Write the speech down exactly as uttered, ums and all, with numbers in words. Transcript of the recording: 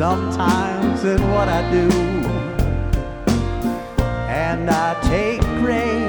sometimes in what I do, and I take great